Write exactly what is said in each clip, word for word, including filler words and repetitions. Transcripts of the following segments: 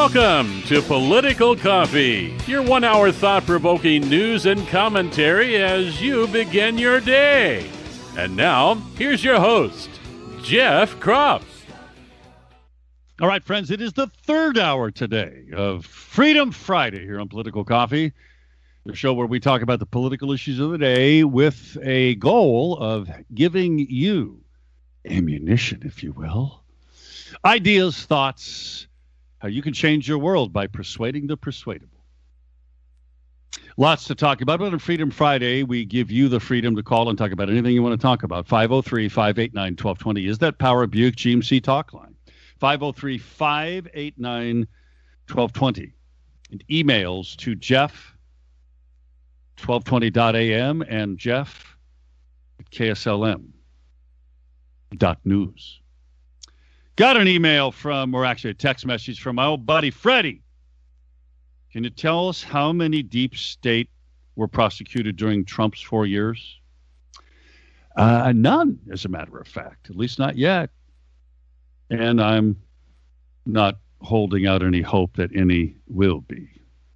Welcome to Political Coffee, your one-hour thought-provoking news and commentary as you begin your day. And now, here's your host, Jeff Kropf. All right, friends, it is the third hour today of Freedom Friday here on Political Coffee, the show where we talk about the political issues of the day with a goal of giving you ammunition, if you will, ideas, thoughts, how you can change your world by persuading the persuadable. Lots to talk about, but on Freedom Friday, we give you the freedom to call and talk about anything you want to talk about. five oh three, five eight nine, one two two zero is that Power Buick G M C talk line. five oh three, five eight nine, one two two zero. And emails to Jeff, twelve twenty dot a m and Jeff at K S L M dot news. Got an email from, or actually a text message from my old buddy Freddie. Can you tell us how many deep state were prosecuted during Trump's four years? Uh, none, as a matter of fact, at least not yet. And I'm not holding out any hope that any will be.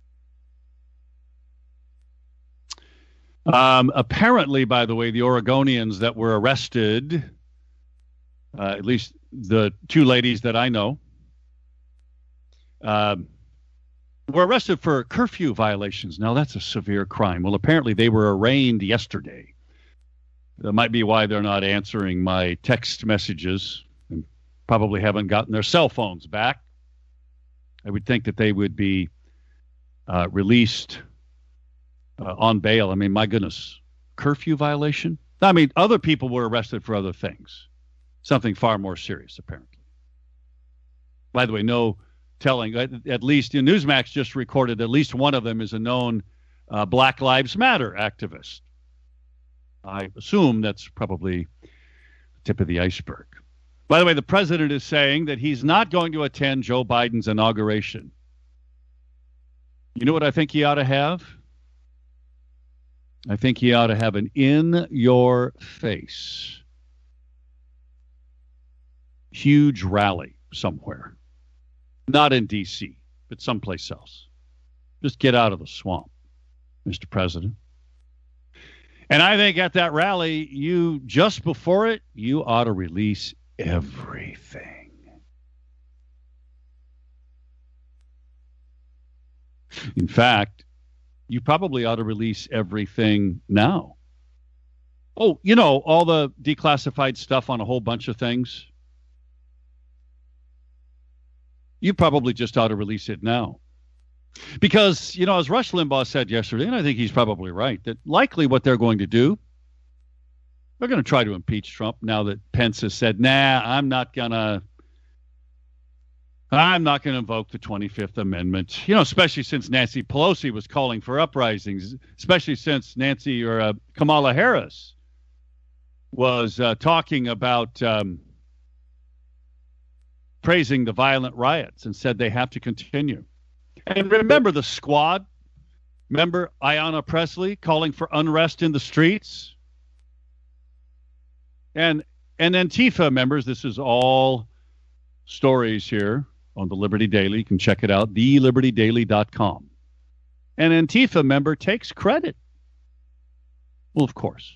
Um, apparently, by the way, the Oregonians that were arrested, uh, at least the two ladies that I know, um, were arrested for curfew violations. Now, that's a severe crime. Well, apparently they were arraigned yesterday. That might be why they're not answering my text messages and probably haven't gotten their cell phones back. I would think that they would be uh, released uh, on bail. I mean, my goodness, curfew violation? I mean, other people were arrested for other things. Something far more serious, apparently. By the way, no telling. At least you know, Newsmax just recorded at least one of them is a known uh, Black Lives Matter activist. I assume that's probably the tip of the iceberg. By the way, the president is saying that he's not going to attend Joe Biden's inauguration. You know what I think he ought to have? I think he ought to have an in-your-face huge rally somewhere. Not in D C, but someplace else. Just get out of the swamp, Mister President. And I think at that rally, you, just before it, you ought to release everything. In fact, you probably ought to release everything now. Oh, you know, all the declassified stuff on a whole bunch of things. You probably just ought to release it now. Because, you know, as Rush Limbaugh said yesterday, and I think he's probably right, that likely what they're going to do, they're going to try to impeach Trump now that Pence has said, nah, I'm not going to, I'm not going to invoke the twenty-fifth Amendment, you know, especially since Nancy Pelosi was calling for uprisings, especially since Nancy or uh, Kamala Harris was uh, talking about um, praising the violent riots and said they have to continue. And remember the squad? Remember Ayanna Pressley calling for unrest in the streets? And, and Antifa members, this is all stories here on the Liberty Daily. You can check it out, the liberty daily dot com. An Antifa member takes credit. Well, of course.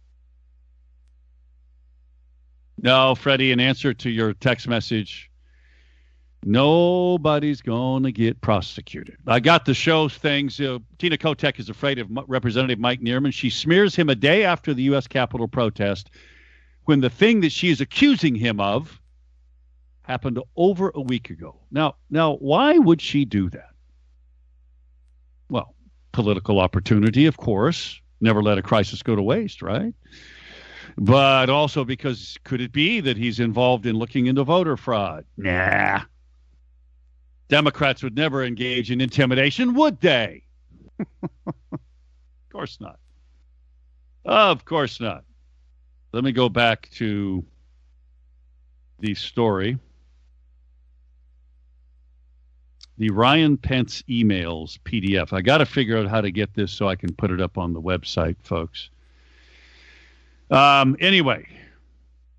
No, Freddie, in answer to your text message, nobody's going to get prosecuted. I got the show things. Uh, Tina Kotek is afraid of M- Representative Mike Neerman. She smears him a day after the U S Capitol protest when the thing that she is accusing him of happened over a week ago. Now, now, why would she do that? Well, political opportunity, of course. Never let a crisis go to waste, right? But also because could it be that he's involved in looking into voter fraud? Nah. Democrats would never engage in intimidation, would they? Of course not. Of course not. Let me go back to the story. The Ryan Pence emails P D F. I got to figure out how to get this so I can put it up on the website, folks. Um, anyway,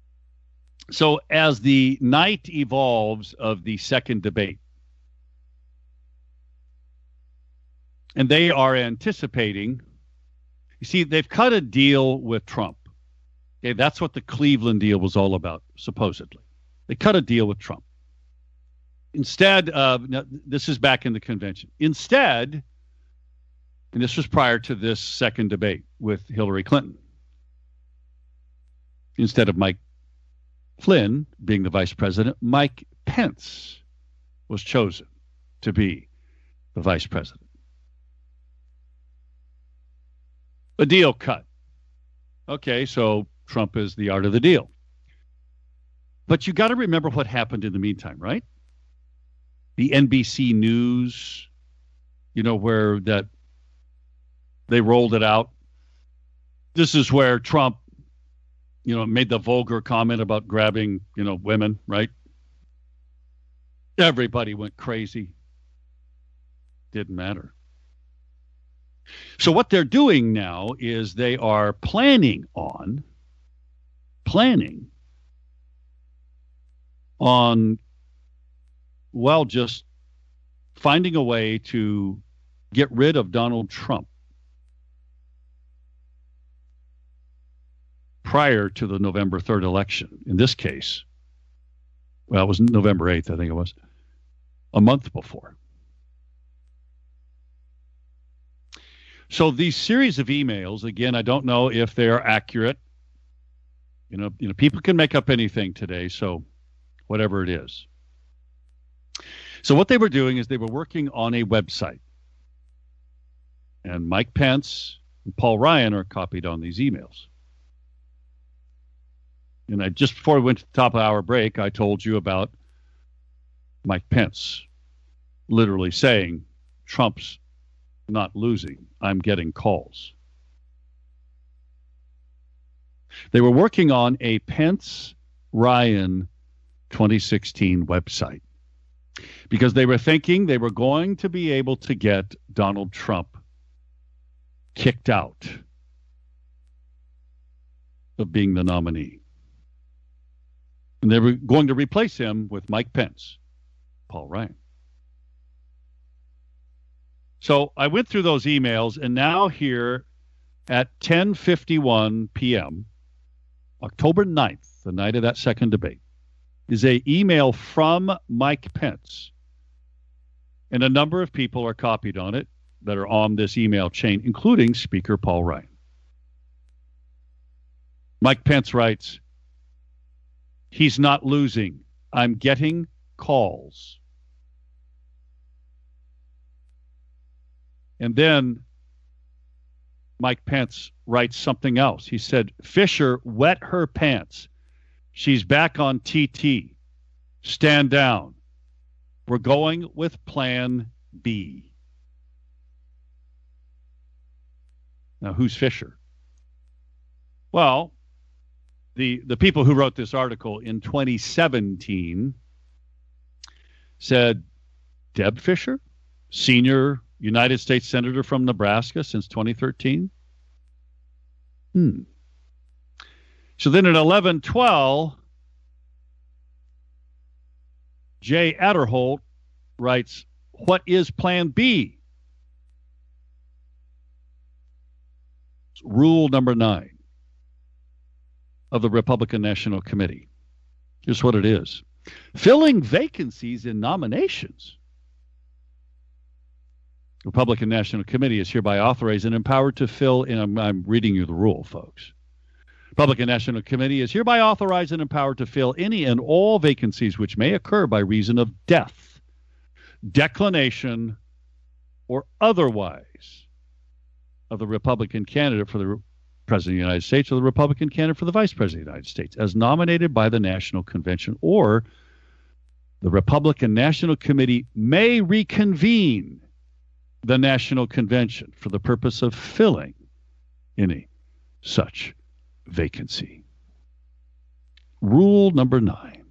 so as the night evolves of the second debate, And they are anticipating, you see, they've cut a deal with Trump. Okay, that's what the Cleveland deal was all about, supposedly. They cut a deal with Trump. Instead of, no, this is back in the convention. Instead, and this was prior to this second debate with Hillary Clinton, instead of Mike Flynn being the vice president, Mike Pence was chosen to be the vice president. A deal cut. Okay, so Trump is the art of the deal. But you got to remember what happened in the meantime, right? The N B C News, you know, where that they rolled it out. This is where Trump, you know, made the vulgar comment about grabbing, you know, women, right? Everybody went crazy. Didn't matter. So what they're doing now is they are planning on, planning on, well, just finding a way to get rid of Donald Trump prior to the November third election. In this case, well, it was November eighth, I think it was, a month before. So these series of emails, again, I don't know if they are accurate. You know, you know, people can make up anything today, so whatever it is. So what they were doing is they were working on a website. And Mike Pence and Paul Ryan are copied on these emails. And I just before we went to the top of our break, I told you about Mike Pence literally saying, Trump's not losing. I'm getting calls. They were working on a Pence-Ryan twenty sixteen website because they were thinking they were going to be able to get Donald Trump kicked out of being the nominee. And they were going to replace him with Mike Pence, Paul Ryan. So I went through those emails, and now here at ten fifty-one p.m., October ninth, the night of that second debate, is a email from Mike Pence. And a number of people are copied on it that are on this email chain, including Speaker Paul Ryan. Mike Pence writes, he's not losing. I'm getting calls. And then Mike Pence writes something else. He said, Fisher wet her pants. She's back on T T. Stand down. We're going with plan B. Now, who's Fisher? Well, the, the people who wrote this article in twenty seventeen said, Deb Fisher, senior United States Senator from Nebraska since twenty thirteen. Hmm. So then at eleven twelve, Jay Adderholt writes, what is Plan B? Rule number nine of the Republican National Committee. Here's what it is. Filling vacancies in nominations. Republican National Committee is hereby authorized and empowered to fill in. I'm, I'm reading you the rule, folks. Republican National Committee is hereby authorized and empowered to fill any and all vacancies which may occur by reason of death, declination, or otherwise of the Republican candidate for the President of the United States or the Republican candidate for the Vice President of the United States as nominated by the National Convention, or the Republican National Committee may reconvene the National Convention for the purpose of filling any such vacancy. Rule number nine.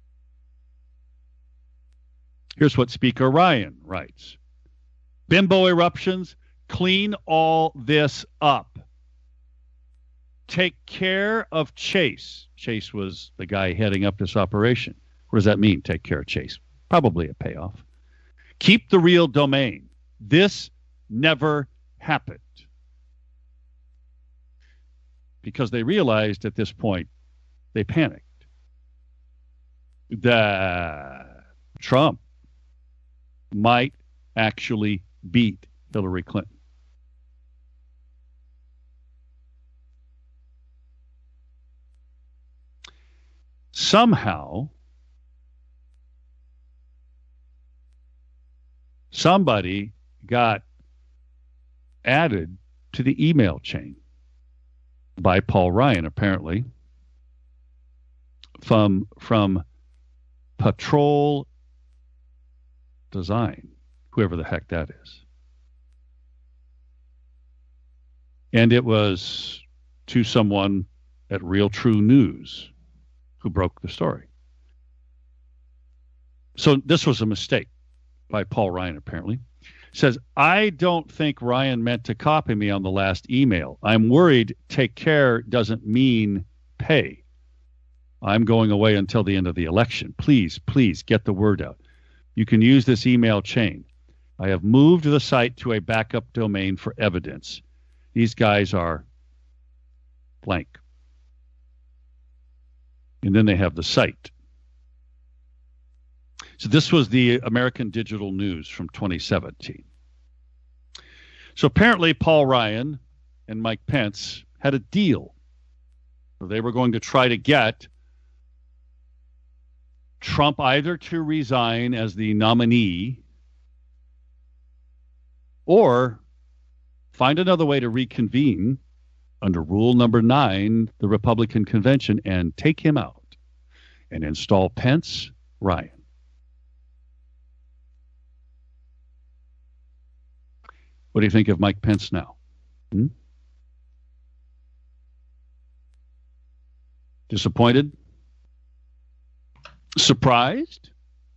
Here's what Speaker Ryan writes. Bimbo eruptions, clean all this up. Take care of Chase. Chase was the guy heading up this operation. What does that mean, take care of Chase? Probably a payoff. Keep the real domain. This never happened. Because they realized at this point, they panicked, that Trump might actually beat Hillary Clinton. Somehow, somebody got added to the email chain by Paul Ryan, apparently, from, from Patrol Design, whoever the heck that is. And it was to someone at Real True News who broke the story. So this was a mistake by Paul Ryan, apparently. Says, I don't think Ryan meant to copy me on the last email. I'm worried take care doesn't mean pay. I'm going away until the end of the election. Please, please get the word out. You can use this email chain. I have moved the site to a backup domain for evidence. These guys are blank. And then they have the site. So this was the American Digital News from twenty seventeen. So apparently Paul Ryan and Mike Pence had a deal. So they were going to try to get Trump either to resign as the nominee or find another way to reconvene under rule number nine, the Republican convention, and take him out and install Pence, Ryan. What do you think of Mike Pence now? Hmm? Disappointed? Surprised?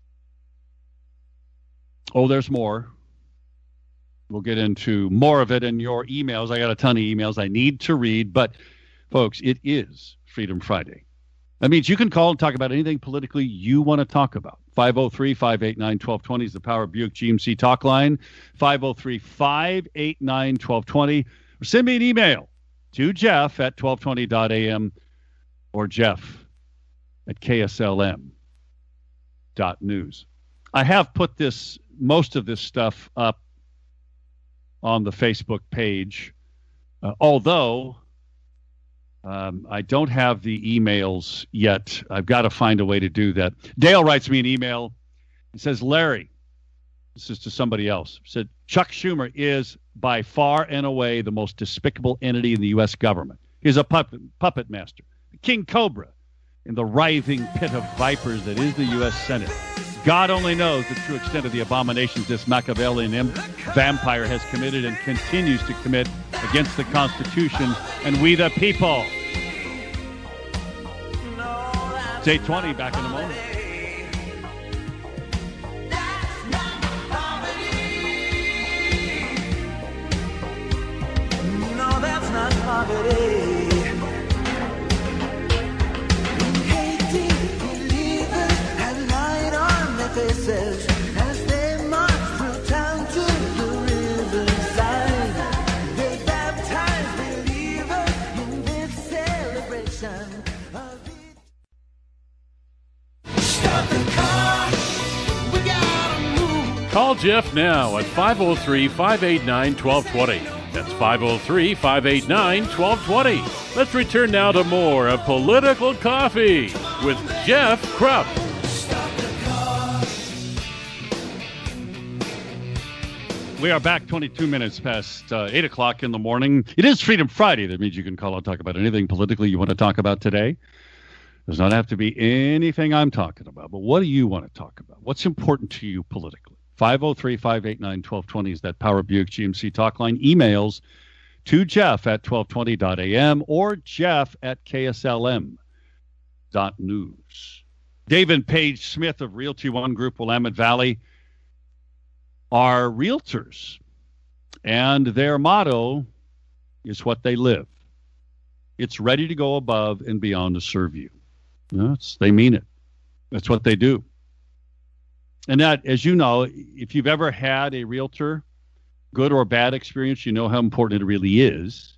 Oh, there's more. We'll get into more of it in your emails. I got a ton of emails I need to read, but folks, it is Freedom Friday. That means you can call and talk about anything politically you want to talk about. five oh three, five eight nine, one two two zero is the Power Buick G M C talk line. five oh three, five eight nine, one two two zero. Or send me an email to Jeff at twelve twenty dot a m or Jeff at K S L M dot news. I have put this, most of this stuff up on the Facebook page, uh, although um, I don't have the emails yet. I've got to find a way to do that. Dale writes me an email. He says, Larry, this is to somebody else, said, Chuck Schumer is by far and away the most despicable entity in the U S government. He's a puppet, puppet master, a king cobra in the writhing pit of vipers that is the U S Senate. God only knows the true extent of the abominations this Machiavellian imp vampire has committed and continues to commit against the Constitution and we the people. It's eight twenty, back in a moment. No, that's not poverty. Faces as they march through town to the riverside. They baptize believers in this celebration of it. Stop the car. We gotta move. Call Jeff now at five oh three, five eight nine, one two two zero. That's five oh three, five eight nine, one two two zero. Let's return now to more of Political Coffee with Jeff Krupp. We are back twenty-two minutes past uh, eight o'clock in the morning. It is Freedom Friday. That means you can call and talk about anything politically you want to talk about today. Does not have to be anything I'm talking about, but what do you want to talk about? What's important to you politically? five oh three, five eight nine, one two two zero is that Power Buick G M C talk line. Emails to Jeff at twelve twenty dot a m or Jeff at K S L M dot news. Dave and Paige Smith of Realty One Group, Willamette Valley, are realtors, and their motto is what they live. It's ready to go above and beyond to serve you. You know, it's, they mean it. That's what they do. And that, as you know, if you've ever had a realtor good or bad experience, you know how important it really is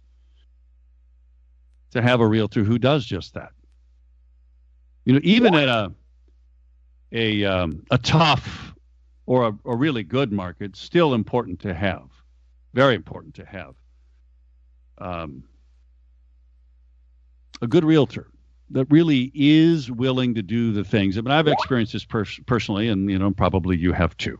to have a realtor who does just that. You know, even at a a um, a tough or a, a really good market, still important to have. Very important to have um, a good realtor that really is willing to do the things. I mean, I've experienced this pers- personally, and you know, probably you have too.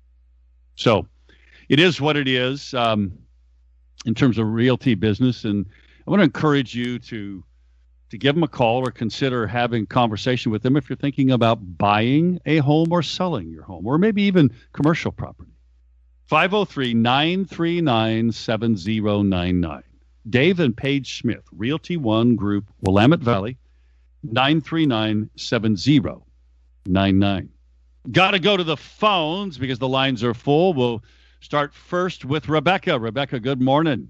So, it is what it is um, in terms of realty business, and I want to encourage you to to give them a call or consider having a conversation with them if you're thinking about buying a home or selling your home, or maybe even commercial property. five oh three, nine three nine, seven oh nine nine. Dave and Paige Smith, Realty One Group, Willamette Valley, nine three nine, seven oh nine nine. Got to go to the phones because the lines are full. We'll start first with Rebecca. Rebecca, good morning.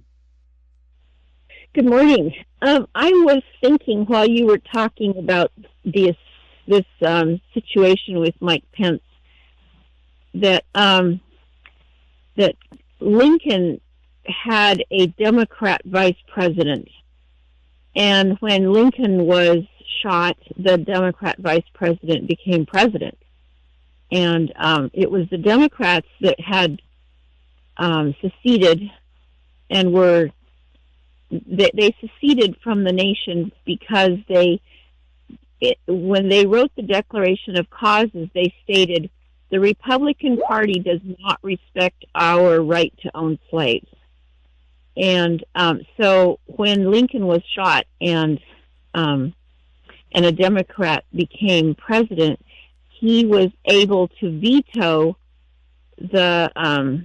Good morning. Um, I was thinking while you were talking about this this um, situation with Mike Pence that um, that Lincoln had a Democrat vice president, and when Lincoln was shot, the Democrat vice president became president, and um, it was the Democrats that had um, seceded and were They, they seceded from the nation because they, it, when they wrote the Declaration of Causes, they stated, the Republican Party does not respect our right to own slaves. And um, so when Lincoln was shot and um, and a Democrat became president, he was able to veto the um,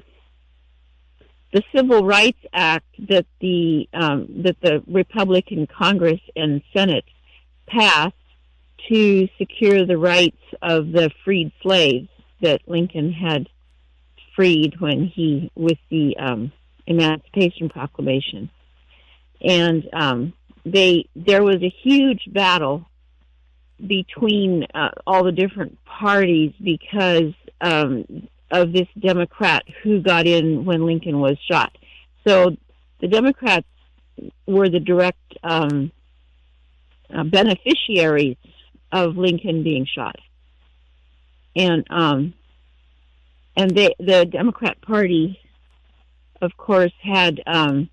the Civil Rights Act that the um, that the Republican Congress and Senate passed to secure the rights of the freed slaves that Lincoln had freed when he with the um, Emancipation Proclamation, and um, they there was a huge battle between uh, all the different parties because. Um, of this Democrat who got in when Lincoln was shot. So the Democrats were the direct um, uh, beneficiaries of Lincoln being shot. And um, and they, the Democrat Party, of course, had um,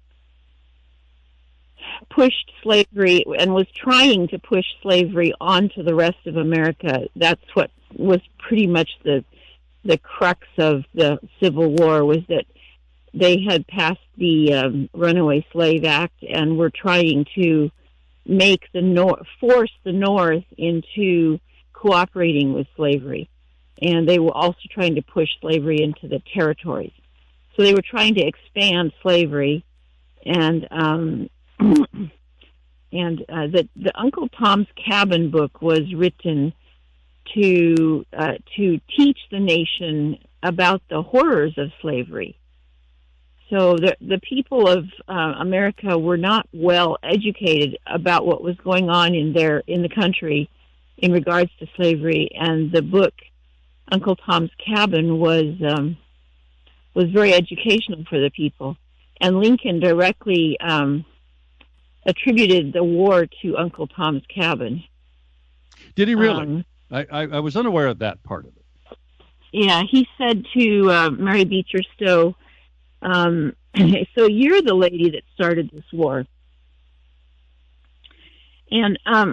pushed slavery and was trying to push slavery onto the rest of America. That's what was pretty much the the crux of the Civil War, was that they had passed the um, Runaway Slave Act and were trying to make the North, force the North into cooperating with slavery. And they were also trying to push slavery into the territories. So they were trying to expand slavery. And um, and uh, the, the Uncle Tom's Cabin book was written to uh, to teach the nation about the horrors of slavery. So the the people of uh, America were not well educated about what was going on in their in the country in regards to slavery, and the book Uncle Tom's Cabin was um, was very educational for the people. And Lincoln directly um, attributed the war to Uncle Tom's Cabin. Did he really? Um, I, I, I was unaware of that part of it. Yeah, he said to uh, Mary Beecher Stowe, um, so you're the lady that started this war. And um,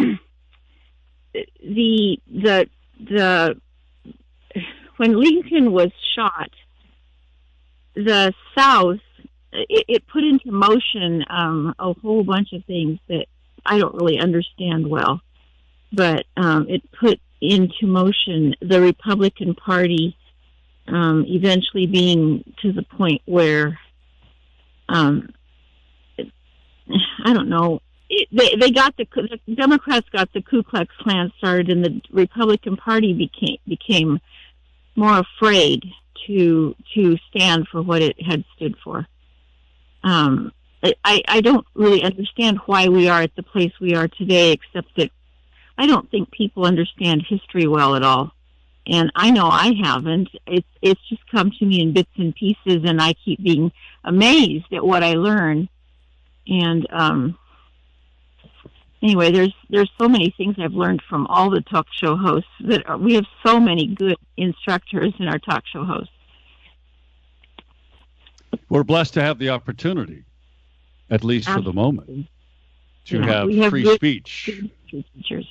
the, the, the, when Lincoln was shot, the South, it, it put into motion um, a whole bunch of things that I don't really understand well. But um, it put into motion the Republican Party um, eventually being to the point where, um, it, I don't know, it, they, they got the, the Democrats got the Ku Klux Klan started, and the Republican Party became became more afraid to to stand for what it had stood for. Um, I, I don't really understand why we are at the place we are today, except that I don't think people understand history well at all. And I know I haven't. It's it's just come to me in bits and pieces, and I keep being amazed at what I learn. And um, anyway, there's there's so many things I've learned from all the talk show hosts. That are, we have so many good instructors in our talk show hosts. We're blessed to have the opportunity, at least Absolutely. for the moment, to yeah, have, have free good, speech. Good teachers.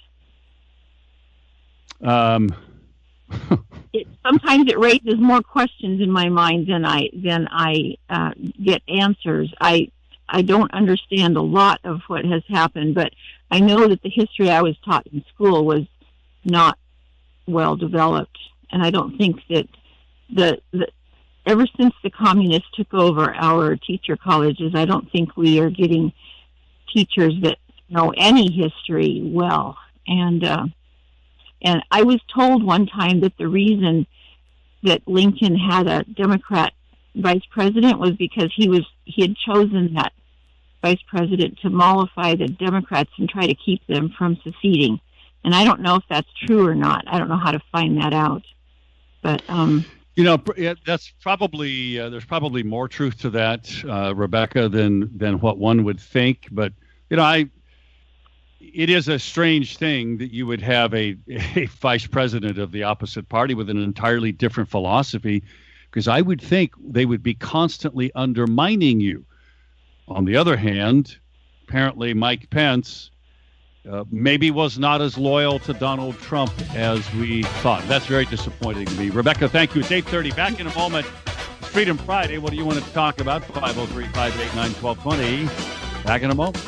Um. it, sometimes it raises more questions in my mind than I than I uh, get answers. I I don't understand a lot of what has happened, but I know that the history I was taught in school was not well developed, and I don't think that the, the ever since the communists took over our teacher colleges, I don't think we are getting teachers that know any history well. And uh, and I was told one time that the reason that Lincoln had a Democrat vice president was because he was he had chosen that vice president to mollify the Democrats and try to keep them from seceding. And I don't know if that's true or not. I don't know how to find that out. But um, you know, that's probably uh, there's probably more truth to that, uh, Rebecca, than than what one would think. But you know, I. It is a strange thing that you would have a, a vice president of the opposite party with an entirely different philosophy, because I would think they would be constantly undermining you. On the other hand, apparently Mike Pence uh, maybe was not as loyal to Donald Trump as we thought. That's very disappointing to me. Rebecca, thank you. It's eight thirty. Back in a moment. It's Freedom Friday. What do you want to talk about? five oh three, five eight nine, one two two zero. Back in a moment.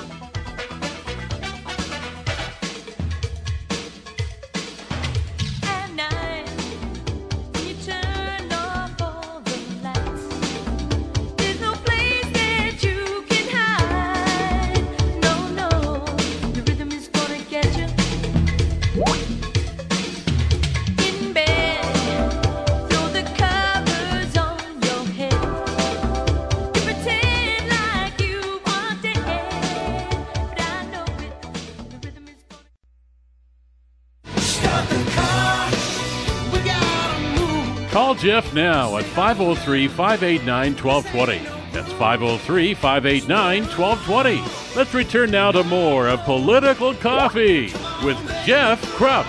Call Jeff now at five oh three, five eight nine, one two two zero. That's five oh three, five eight nine, one two two zero. Let's return now to more of Political Coffee with Jeff Krupp.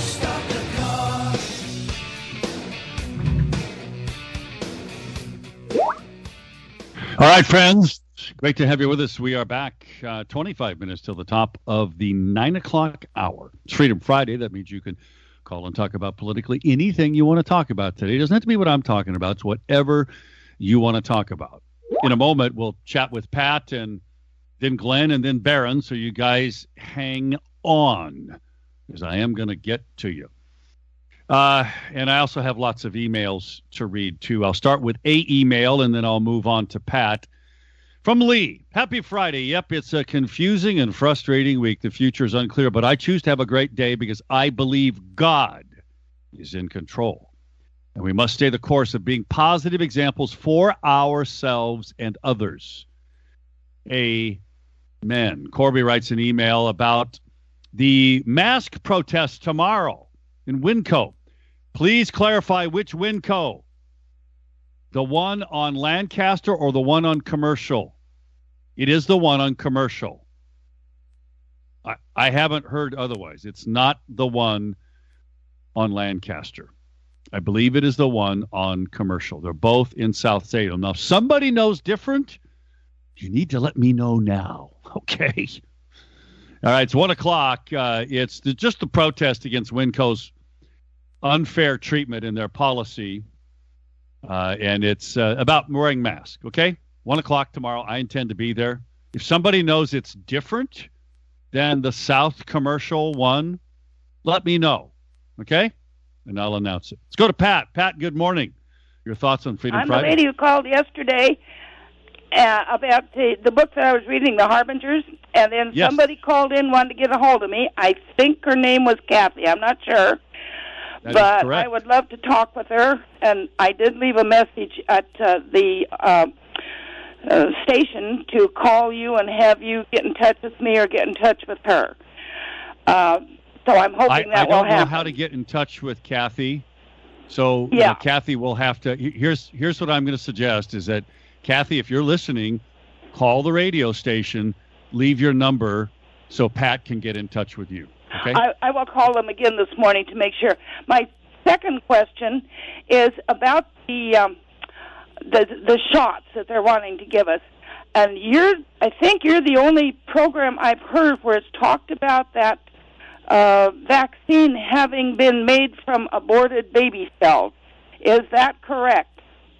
All right, friends. Great to have you with us. We are back uh, twenty-five minutes till the top of the nine o'clock hour. It's Freedom Friday. That means you can call and talk about politically anything you want to talk about today. It doesn't have to be what I'm talking about. It's whatever you want to talk about. In a moment, we'll chat with Pat and then Glenn and then Barron. So you guys hang on, because I am going to get to you. Uh, and I also have lots of emails to read, too. I'll start with a email, and then I'll move on to Pat. From Lee, happy Friday. Yep, it's a confusing and frustrating week. The future is unclear, but I choose to have a great day because I believe God is in control. And we must stay the course of being positive examples for ourselves and others. Amen. Corby writes an email about the mask protest tomorrow in Winco. Please clarify which Winco. The one on Lancaster or the one on Commercial? It is the one on Commercial. I, I haven't heard otherwise. It's not the one on Lancaster. I believe it is the one on Commercial. They're both in South Salem. Now, if somebody knows different, you need to let me know now. Okay. All right, it's one o'clock. Uh, it's the, just the protest against Winco's unfair treatment in their policy. Uh, and it's uh, about wearing masks, okay? One o'clock tomorrow. I intend to be there. If somebody knows it's different than the South Commercial one, let me know, okay? And I'll announce it. Let's go to Pat. Pat, good morning. Your thoughts on Freedom I'm Friday? I'm the lady who called yesterday uh, about the, the book that I was reading, The Harbingers, and then Yes. somebody called in, wanted to get a hold of me. I think her name was Kathy. I'm not sure. That is but correct. I would love to talk with her, and I did leave a message at uh, the uh, uh, station to call you and have you get in touch with me or get in touch with her. Uh, so I'm hoping I, that I will don't know happen. how to get in touch with Kathy. So Yeah. uh, Kathy will have to. Here's here's what I'm going to suggest is that Kathy, if you're listening, call the radio station, leave your number, so Pat can get in touch with you. Okay. I, I will call them again this morning to make sure. My second question is about the um, the the shots that they're wanting to give us. And you're, I think you're the only program I've heard where it's talked about that uh, vaccine having been made from aborted baby cells. Is that correct?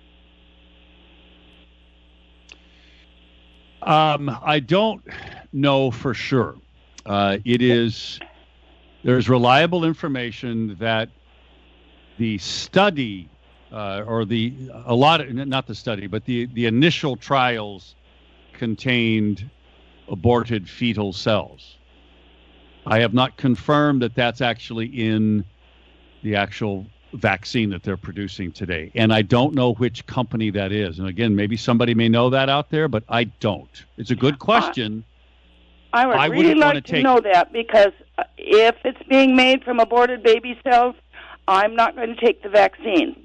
Um, I don't know for sure. Uh, it is, there's reliable information that the study, uh, or the, a lot of, not the study, but the, the initial trials contained aborted fetal cells. I have not confirmed that that's actually in the actual vaccine that they're producing today. And I don't know which company that is. And again, maybe somebody may know that out there, but I don't. It's a good question. I would I really wouldn't wanna like to take- know that, because uh, if it's being made from aborted baby cells, I'm not going to take the vaccine.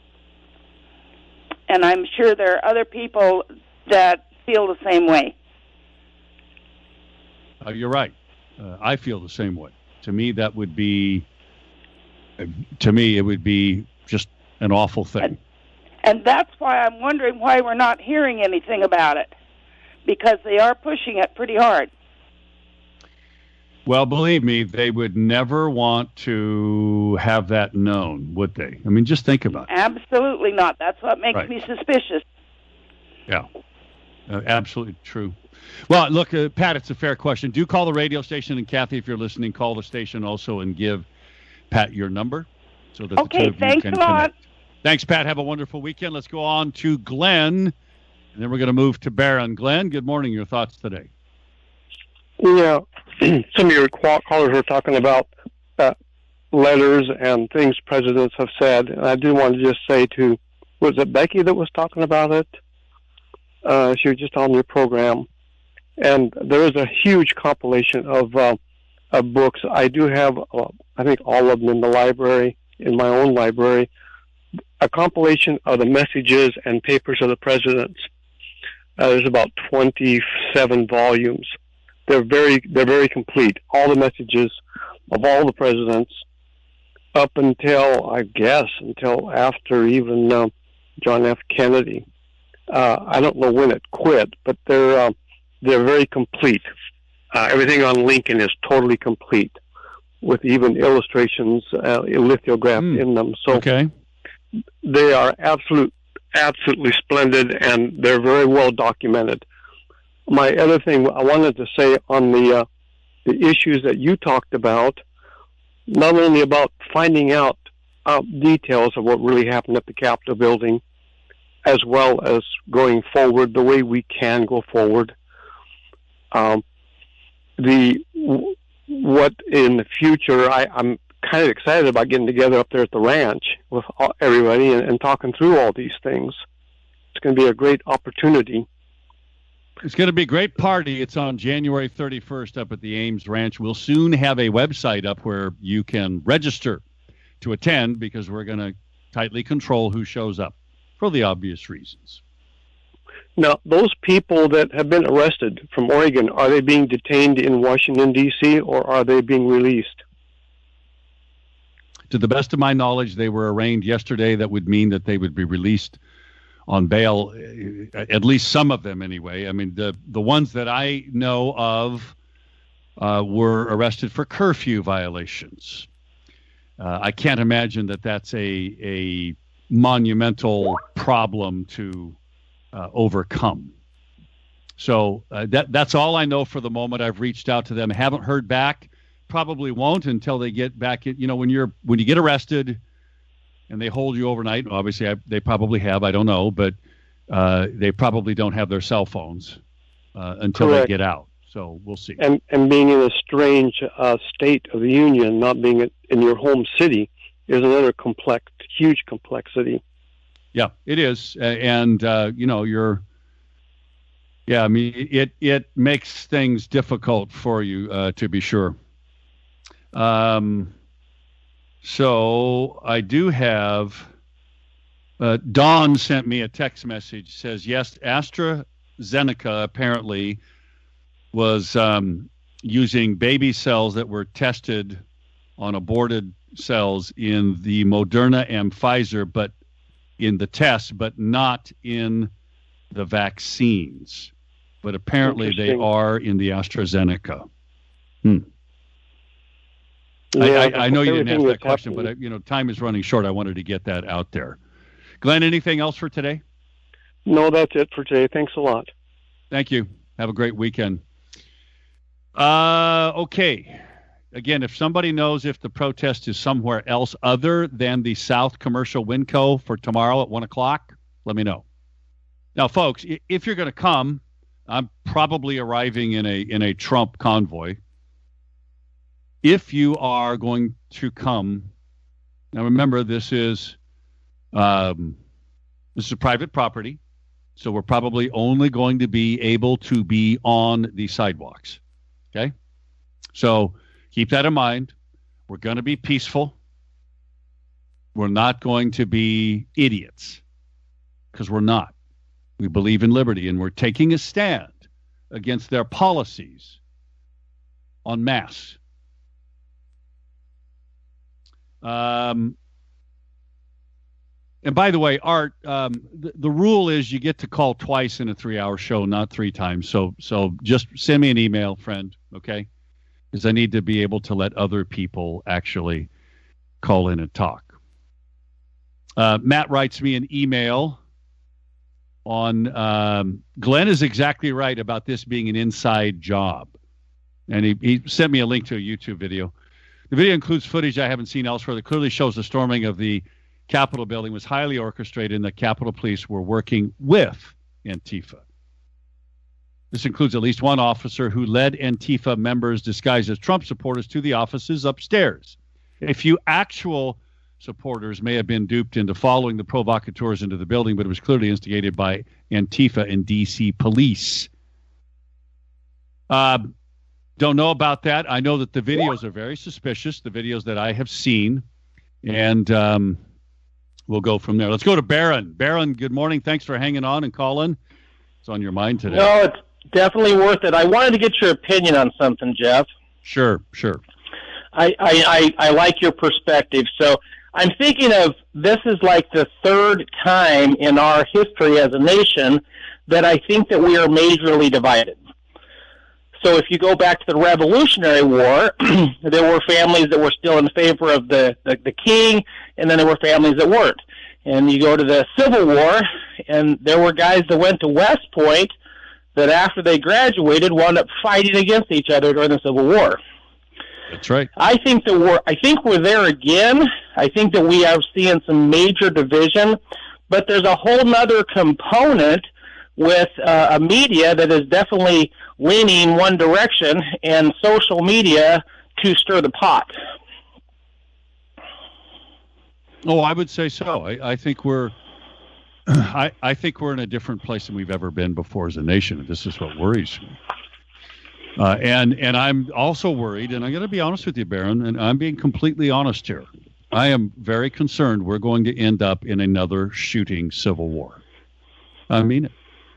And I'm sure there are other people that feel the same way. Uh, you're right. Uh, I feel the same way. To me, that would be, uh, to me, it would be just an awful thing. And that's why I'm wondering why we're not hearing anything about it, because they are pushing it pretty hard. Well, believe me, they would never want to have that known, would they? I mean, just think about it. Absolutely not. That's what makes Right. me suspicious. Yeah, uh, absolutely true. Well, look, uh, Pat, it's a fair question. Do call the radio station, and Kathy, if you're listening, call the station also and give Pat your number so that Okay, the two of you thanks can a lot. connect. Thanks, Pat. Have a wonderful weekend. Let's go on to Glenn, and then we're going to move to Barron. Glenn, good morning. Your thoughts today? Yeah, some of your call- callers were talking about uh, letters and things presidents have said, and I do want to just say to, was it Becky that was talking about it? Uh, she was just on your program, and there is a huge compilation of uh, of books. I do have, uh, I think, all of them in the library, in my own library, a compilation of the messages and papers of the presidents. Uh, there's about twenty-seven volumes. They're very, they're very complete. All the messages of all the presidents, up until, I guess, until after even uh, John F. Kennedy. Uh, I don't know when it quit, but they're uh, they're very complete. Uh, everything on Lincoln is totally complete, with even illustrations, uh, lithographed Mm. in them. So Okay. they are absolute, absolutely splendid, and they're very well documented. My other thing I wanted to say on the uh, the issues that you talked about, not only about finding out uh, details of what really happened at the Capitol building, as well as going forward the way we can go forward. Um, the what in the future, I, I'm kind of excited about getting together up there at the ranch with all, everybody and, and talking through all these things. It's going to be a great opportunity. It's going to be a great party. It's on January thirty-first up at the Ames Ranch. We'll soon have a website up where you can register to attend, because we're going to tightly control who shows up for the obvious reasons. Now, those people that have been arrested from Oregon, are they being detained in Washington, D C, or are they being released? To the best of my knowledge, they were arraigned yesterday. That would mean that they would be released on bail, uh, at least some of them anyway. I mean, the, the ones that I know of uh, were arrested for curfew violations. Uh, I can't imagine that that's a, a monumental problem to uh, overcome. So uh, that that's all I know for the moment. I've reached out to them, haven't heard back, probably won't until they get back in. You know, when you're when you get arrested and they hold you overnight, obviously I, they probably have, I don't know, but uh, they probably don't have their cell phones uh, until Correct. they get out. So we'll see. And and being in a strange uh, state of the union, not being in your home city, is another complex, huge complexity. Yeah, it is. Uh, and, uh, you know, you're, yeah, I mean, it, it makes things difficult for you, uh, to be sure. Um, So I do have, uh, Dawn sent me a text message, says, yes, AstraZeneca apparently was um, using baby cells that were tested on aborted cells in the Moderna and Pfizer, but in the tests, but not in the vaccines. But apparently they are in the AstraZeneca. Hmm. Yeah, I, I, I know you didn't ask that that's question, happening. but I, you know, time is running short. I wanted to get that out there. Glenn, anything else for today? No, that's it for today. Thanks a lot. Thank you. Have a great weekend. Uh, okay. Again, if somebody knows if the protest is somewhere else other than the South Commercial Winco for tomorrow at one o'clock, let me know. Now, folks, i- if you're going to come, I'm probably arriving in a in a Trump convoy. If you are going to come, now remember this is um, this is a private property, so we're probably only going to be able to be on the sidewalks. Okay, so keep that in mind. We're going to be peaceful. We're not going to be idiots, because we're not. We believe in liberty, and we're taking a stand against their policies on masks. Um, and by the way, Art, um, the, the rule is you get to call twice in a three-hour show, not three times. So, so just send me an email, friend, okay? Because I need to be able to let other people actually call in and talk. Uh, Matt writes me an email on um, Glenn is exactly right about this being an inside job. And he, he sent me a link to a YouTube video. The video includes footage I haven't seen elsewhere that clearly shows the storming of the Capitol building was highly orchestrated and the Capitol Police were working with Antifa. This includes at least one officer who led Antifa members disguised as Trump supporters to the offices upstairs. A few actual supporters may have been duped into following the provocateurs into the building, but it was clearly instigated by Antifa and D C police. Uh, don't know about that. I know that the videos are very suspicious, the videos that I have seen, and um, we'll go from there. Let's go to Barron. Barron, good morning. Thanks for hanging on and calling. It's on your mind today. No, it's definitely worth it. I wanted to get your opinion on something, Jeff. Sure, sure. I, I, I, I like your perspective. So I'm thinking of this is like the third time in our history as a nation that I think that we are majorly divided. So if you go back to the Revolutionary War, there were families that were still in favor of the, the, the king, and then there were families that weren't. And you go to the Civil War, and there were guys that went to West Point that after they graduated wound up fighting against each other during the Civil War. That's right. I think that we're I think we're there again. I think that we are seeing some major division, but there's a whole nother component with uh, a media that is definitely leaning one direction and social media to stir the pot. Oh, I would say so. I, I think we're I, I think we're in a different place than we've ever been before as a nation. This is what worries me. Uh, and and I'm also worried, and I'm going to be honest with you, Barron, and I'm being completely honest here. I am very concerned we're going to end up in another shooting civil war. I mean it.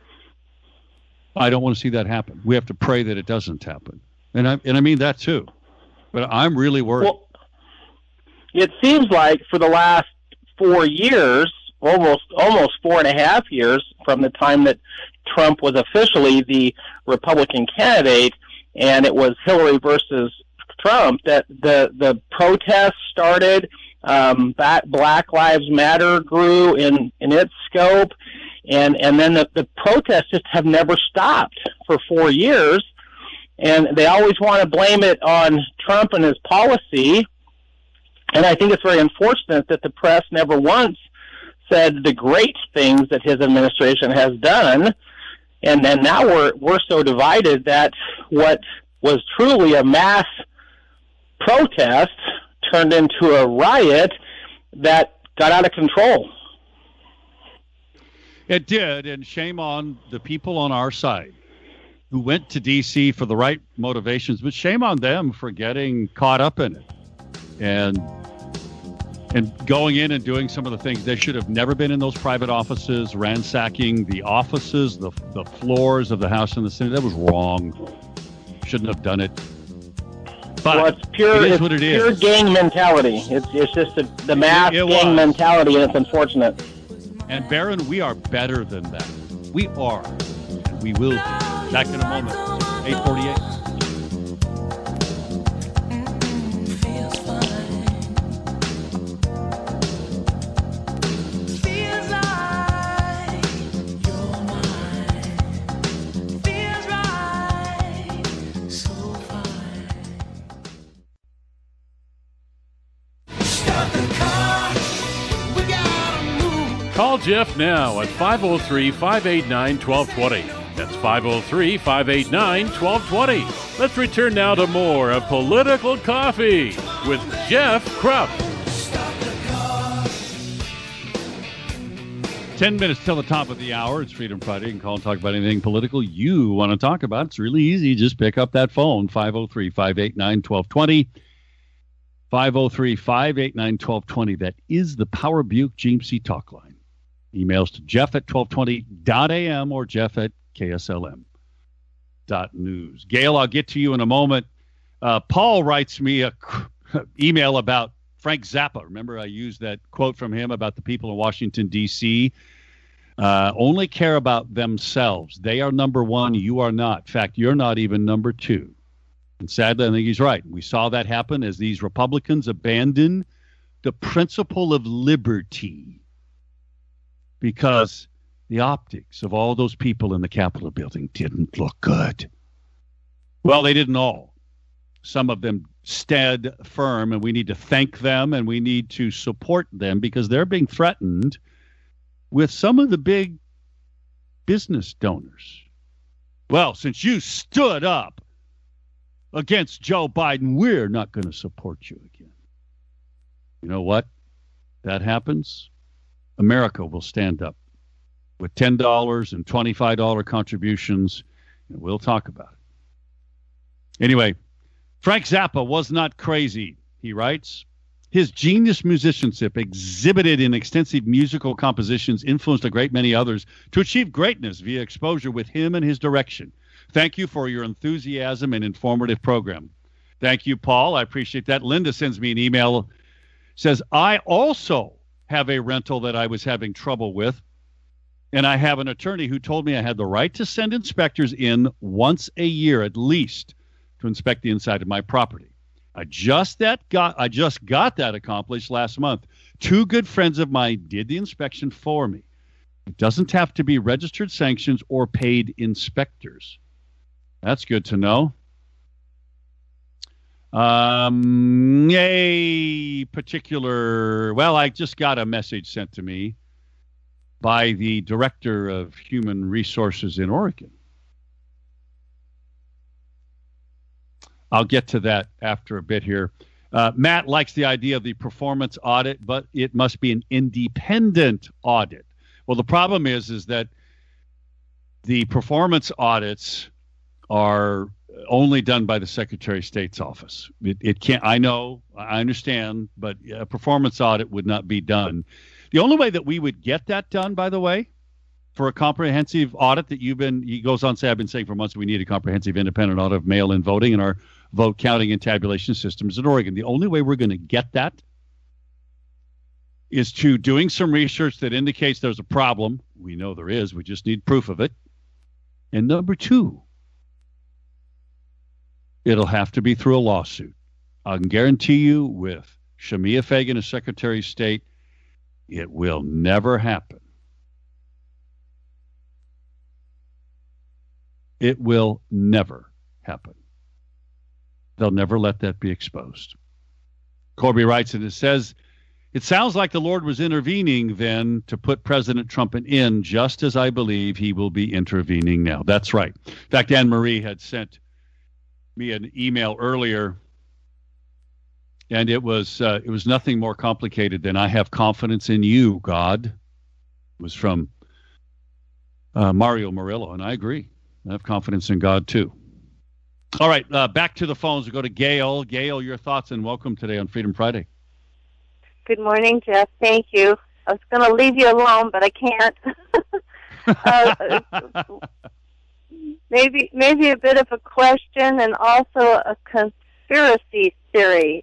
I don't want to see that happen. We have to pray that it doesn't happen. And I, and I mean that too. But I'm really worried. Well, it seems like for the last four years, almost almost four and a half years from the time that Trump was officially the Republican candidate, and it was Hillary versus Trump, that the the protests started. Um, Black Lives Matter grew in, in its scope, and and then the, the protests just have never stopped for four years, and they always want to blame it on Trump and his policy. And I think it's very unfortunate that the press never once said the great things that his administration has done. And then now we're we're so divided that what was truly a mass protest turned into a riot that got out of control. It did, and shame on the people on our side who went to D C for the right motivations, but shame on them for getting caught up in it and and going in and doing some of the things. They should have never been in those private offices, ransacking the offices, the the floors of the House and the Senate. That was wrong. Shouldn't have done it. But well, it's pure, it is it's what it pure is. gang mentality. It's it's just a, the mass It- it gang was. mentality, and it's unfortunate. And Baron, we are better than that. We are. And we will be. Back in a moment. eight forty-eight. Feels fine. Feels like you're mine. Feels right. So fine. Start the car. We gotta move. Call Jeff now at five oh three, five eight nine, one two two zero. That's five oh three, five eight nine, one two two zero. Let's return now to more of Political Coffee with Jeff Krupp. Ten minutes till the top of the hour. It's Freedom Friday. You can call and talk about anything political you want to talk about. It's really easy. Just pick up that phone, five oh three, five eight nine, one two two zero. five oh three, five eight nine, one two two zero. That is the Power Buick G M C talk line. Emails to Jeff at twelve twenty dot a m or Jeff at K S L M dot news. Gail, I'll get to you in a moment. Uh, Paul writes me a email about Frank Zappa. Remember I used that quote from him about the people in Washington, D C Uh, only care about themselves. They are number one. You are not. In fact, you're not even number two. And sadly, I think he's right. We saw that happen as these Republicans abandoned the principle of liberty because the optics of all those people in the Capitol building didn't look good. Well, they didn't all. Some of them stood firm, and we need to thank them, and we need to support them because they're being threatened with some of the big business donors. Well, since you stood up against Joe Biden, we're not going to support you again. You know what? That happens. America will stand up with ten dollars and twenty-five dollars contributions, and we'll talk about it. Anyway, Frank Zappa was not crazy, he writes. His genius musicianship, exhibited in extensive musical compositions, influenced a great many others to achieve greatness via exposure with him and his direction. Thank you for your enthusiasm and informative program. Thank you, Paul. I appreciate that. Linda sends me an email, says, I also have a rental that I was having trouble with, and I have an attorney who told me I had the right to send inspectors in once a year at least to inspect the inside of my property. I just that got I just got that accomplished last month. Two good friends of mine did the inspection for me. It doesn't have to be registered sanctions or paid inspectors. That's good to know. Um, a particular, well, I just got a message sent to me by the Director of Human Resources in Oregon. I'll get to that after a bit here. Uh, Matt likes the idea of the performance audit, but it must be an independent audit. Well, the problem is, is that the performance audits are only done by the Secretary of State's office. It, it can't, I know, I understand, but a performance audit would not be done. The only way that we would get that done, by the way, for a comprehensive audit that you've been, he goes on to say, I've been saying for months, we need a comprehensive independent audit of mail-in voting and our vote counting and tabulation systems in Oregon. The only way we're going to get that is to doing some research that indicates there's a problem. We know there is. We just need proof of it. And number two, it'll have to be through a lawsuit. I can guarantee you with Shemia Fagan as Secretary of State, it will never happen. It will never happen. They'll never let that be exposed. Corby writes, and it says, it sounds like the Lord was intervening then to put President Trump in, just as I believe he will be intervening now. That's right. In fact, Anne Marie had sent me an email earlier, and it was uh, it was nothing more complicated than I have confidence in you, God. It was from uh, Mario Murillo, and I agree. I have confidence in God, too. All right, uh, back to the phones. We go to Gail. Gail, your thoughts and welcome today on Freedom Friday. Good morning, Jeff. Thank you. I was going to leave you alone, but I can't. uh, maybe maybe a bit of a question and also a conspiracy theory.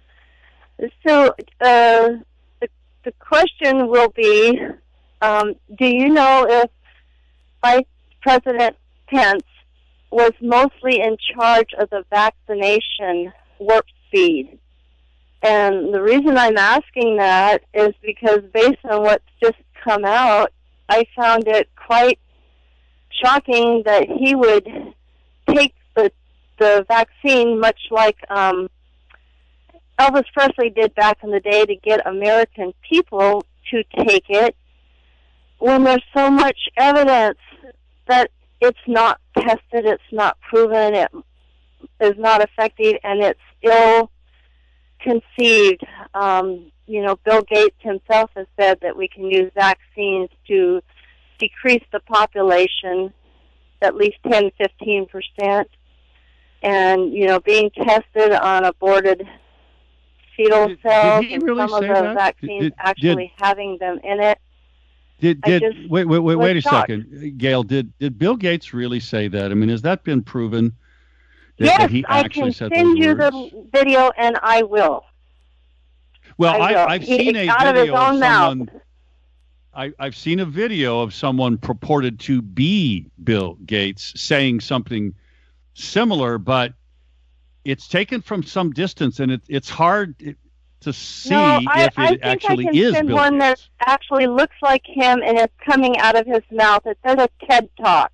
So uh, the, the question will be, um, do you know if Vice President Pence was mostly in charge of the vaccination warp speed? And the reason I'm asking that is because based on what's just come out, I found it quite shocking that he would take the the vaccine much like um, Elvis Presley did back in the day to get American people to take it when there's so much evidence that it's not tested, it's not proven, it is not effective, and it's ill conceived. Um, you know, Bill Gates himself has said that we can use vaccines to decrease the population at least ten, fifteen percent. And, you know, being tested on aborted fetal Did- did cells he and really some of say the that? vaccines Did- did- actually having them in it. Did I did just wait wait wait was wait a shocked. second, Gail? Did did Bill Gates really say that? I mean, has that been proven? That, Yes, that he I actually can said send those you words? the video, and I will. Well, I I, will. I've He- seen a out of his video of own mouth. someone. I, I've seen a video of someone purported to be Bill Gates saying something similar, but it's taken from some distance, and it, it's hard to see No, I, if I it think actually I can is send Bill one Gates. that actually looks like him and is coming out of his mouth. It says a TED Talk.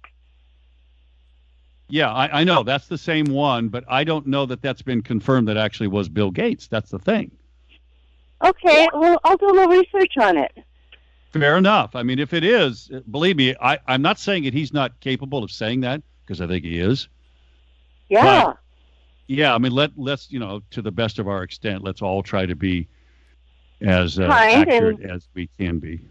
Yeah, I, I know that's the same one, but I don't know that that's been confirmed that actually was Bill Gates. That's the thing. Okay, well, I'll do a little research on it. Fair enough. I mean, if it is, believe me, I, I'm not saying that he's not capable of saying that, because I think he is. Yeah. But, yeah, I mean, let, let's, you know, to the best of our extent, let's all try to be as uh, Kind accurate and- as we can be.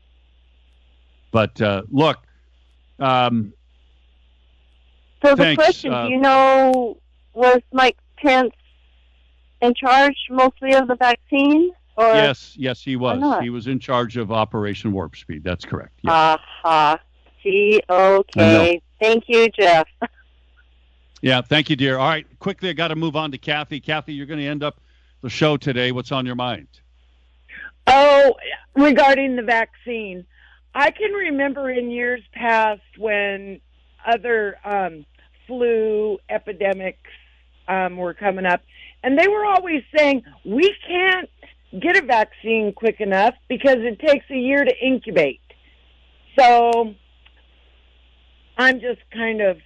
But uh, look, um, So the thanks, question, uh, do you know, was Mike Pence in charge mostly of the vaccine? Or yes, yes, he was. not? He was in charge of Operation Warp Speed. That's correct. Yes. Aha. See, I okay. Thank you, Jeff. Yeah, thank you, dear. All right, quickly, I got to move on to Kathy. Kathy, you're going to end up the show today. What's on your mind? Oh, regarding the vaccine, I can remember in years past when other um, flu epidemics um, were coming up, and they were always saying, we can't get a vaccine quick enough because it takes a year to incubate. So I'm just kind of,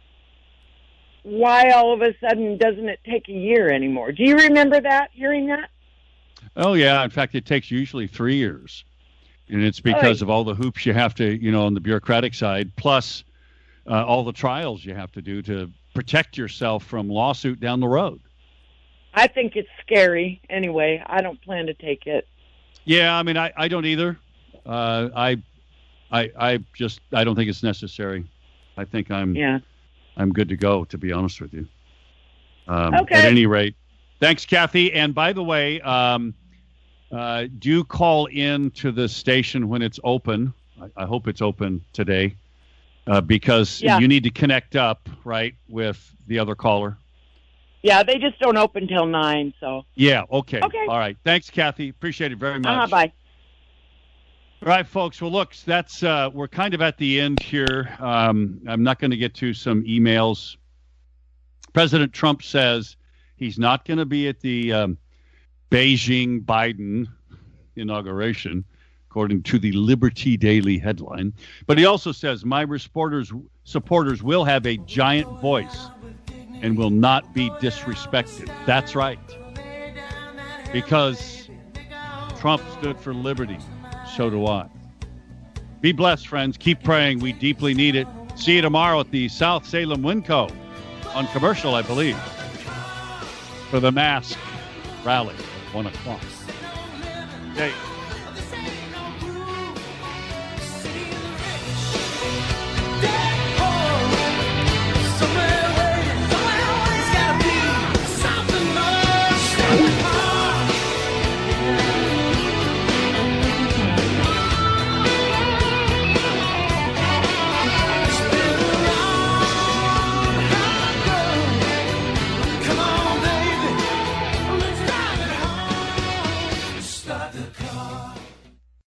why all of a sudden doesn't it take a year anymore? Do you remember that, hearing that? Oh, yeah. In fact, it takes usually three years. And it's because Oy. of all the hoops you have to, you know, on the bureaucratic side, plus uh, all the trials you have to do to protect yourself from lawsuit down the road. I think it's scary. Anyway, I don't plan to take it. Yeah, I mean, I, I don't either. Uh, I, I, I just, I don't think it's necessary. I think I'm, Yeah. I'm good to go, to be honest with you. Um, Okay. At any rate, thanks, Kathy. And by the way, um, uh, do call in to the station when it's open. I, I hope it's open today uh, because Yeah. you need to connect up, right, with the other caller. Yeah, they just don't open till nine, so. Yeah, okay. Okay. All right. Thanks, Kathy. Appreciate it very much. Uh-huh, bye. All right, folks. Well, look, that's uh, we're kind of at the end here. Um, I'm not going to get to some emails. President Trump says he's not going to be at the um, Beijing Biden inauguration, according to the Liberty Daily headline. But he also says my supporters supporters will have a giant voice and will not be disrespected. That's right, because Trump stood for liberty. So do I. Be blessed, friends. Keep praying. We deeply need it. See you tomorrow at the South Salem Winco on commercial, I believe, for the mask rally at one o'clock. Okay.